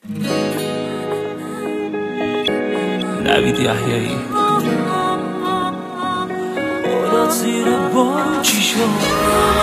نوید یحیایی اولاد زیر بار چی شد؟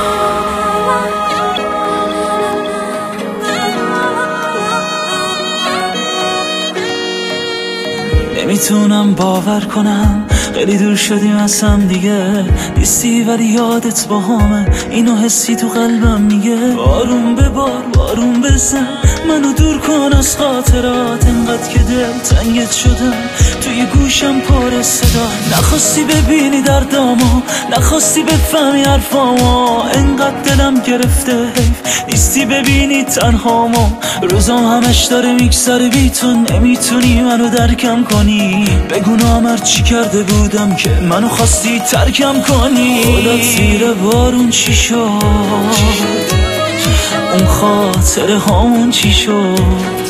نمیتونم باور کنم خیلی دور شدیم از هم دیگه، نیستی ولی یادت با همه، اینو حسی تو قلبم میگه. بارون به بار بارون بزن منو دور کن از خاطرات، انقدر که دل تنگت شدم توی گوشم پر صدا. نخواستی ببینی دردامو، نخواستی بفهمی حرفامو، انقدر دلم گرفته حیف نیستی ببینی تنهامو. روزام همش داره میگذره بی تو، نمیتونی منو درکم کنی. بگو نامر چی کرده بودم که منو خواستی ترکم کنی. اولاد زیر بارون چی شد؟ اون خاطره هامون چی شد؟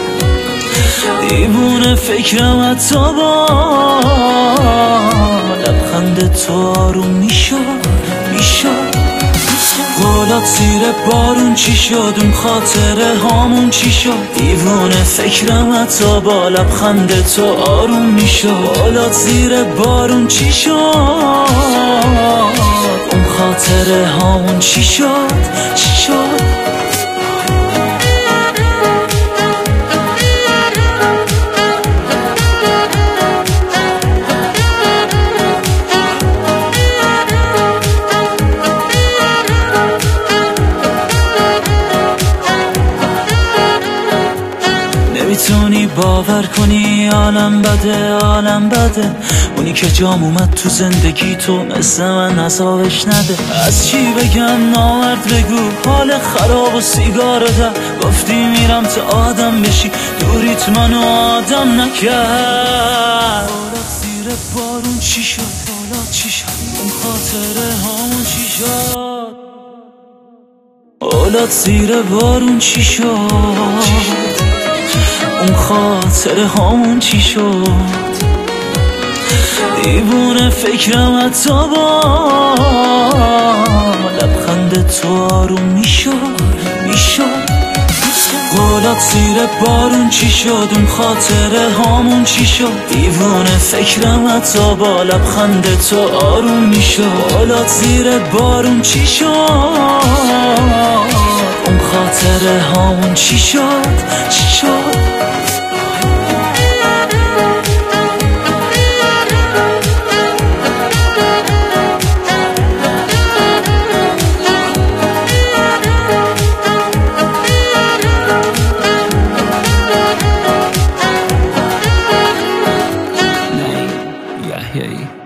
دیوونه فکرم حتی با لبخند تو آروم میشد. اولاد زیر بارون چی شد؟ اون خاطره هامون چی شد؟ دیوونه فکرم حتی با لبخند تو آروم میشد. اولاد زیر بارون چی شد؟ اون خاطره هامون چی شد؟ نمیتونی باور کنی عالم بده، اونی که جام اومد تو زندگی تو مثل من عذابش نده. از چی بگم نامرد بگو، حال خراب و سیگار ده. گفتی میرم تا آدم بشی، دوریت منو آدم نکرد. اولاد زیر بارون چی شد؟ اولاد چی شد؟ اون خاطره هامون چی شد؟ اولاد زیر بارون چی شد؟ اون خاطره هامون چی شد؟ دیوونه فکرم حتی با لبخند تو آروم میشد. اولاد زیر بارون چی شد؟ اون خاطره هامون چی شد؟ دیوونه فکرم حتی با لبخند تو آروم میشد. اولاد زیر بارون چی شد؟ اون خاطره هامون چی شد؟ Yahya.